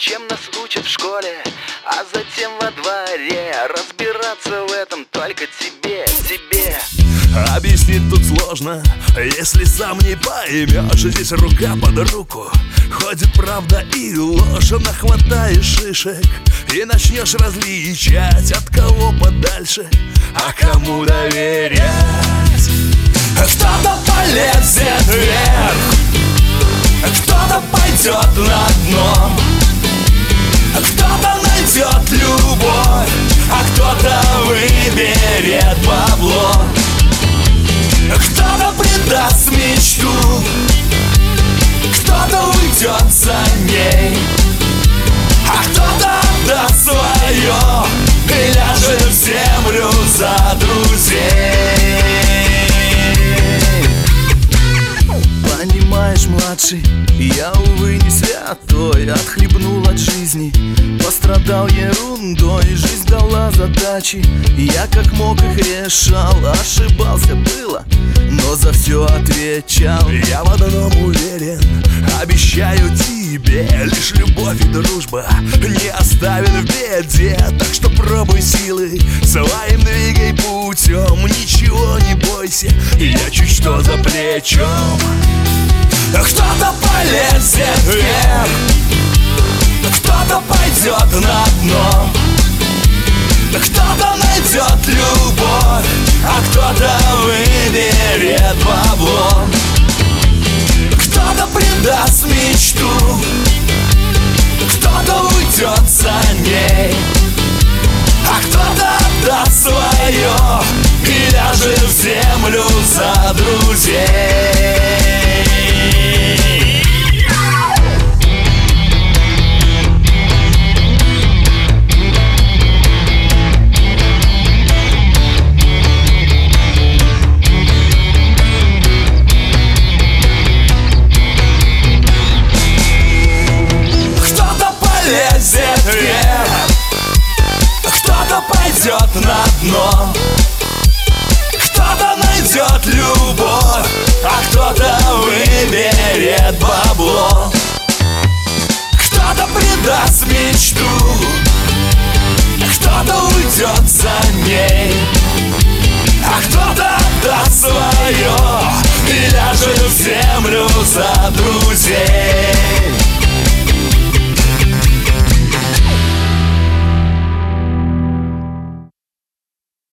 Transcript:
чем нас учат в школе, а затем во дворе. Разбираться в этом только тебе. Объяснить тут сложно, если сам не поймешь. Здесь рука под руку ходит правда и ложь. Нахватаешь шишек и начнешь различать, от кого подальше, а кому доверять. Кто-то полезет вверх, кто-то пойдет на дно, кто-то найдет любовь, а кто-то выберет бабло. Кто-то предаст мечту, кто-то уйдет за ней, а кто-то отдаст свое и ляжет в землю за друзей. Понимаешь, младший, я, увы, не святой. Отхлебнул от жизни, пострадал ерундой. Жизнь дала задачи, я как мог их решал. Ошибался, было, но за все отвечал. Я в одном уверен, обещаю тебе, лишь любовь и дружба не оставят в беде. Так что пробуй силы, своим двигай путем, ничего не бойся, я чуть что за плечом. Кто-то полезет вверх, кто-то пойдет на дно, кто-то найдет любовь, а кто-то выберет бабло. Кто-то предаст мечту, кто-то уйдет за ней, а кто-то отдаст свое и ляжет в землю за друзей. Кто-то пойдет на дно, кто-то найдет любовь, а кто-то выберет бабло. Кто-то предаст мечту, кто-то уйдет за ней, а кто-то отдаст свое и ляжет в землю за друзей.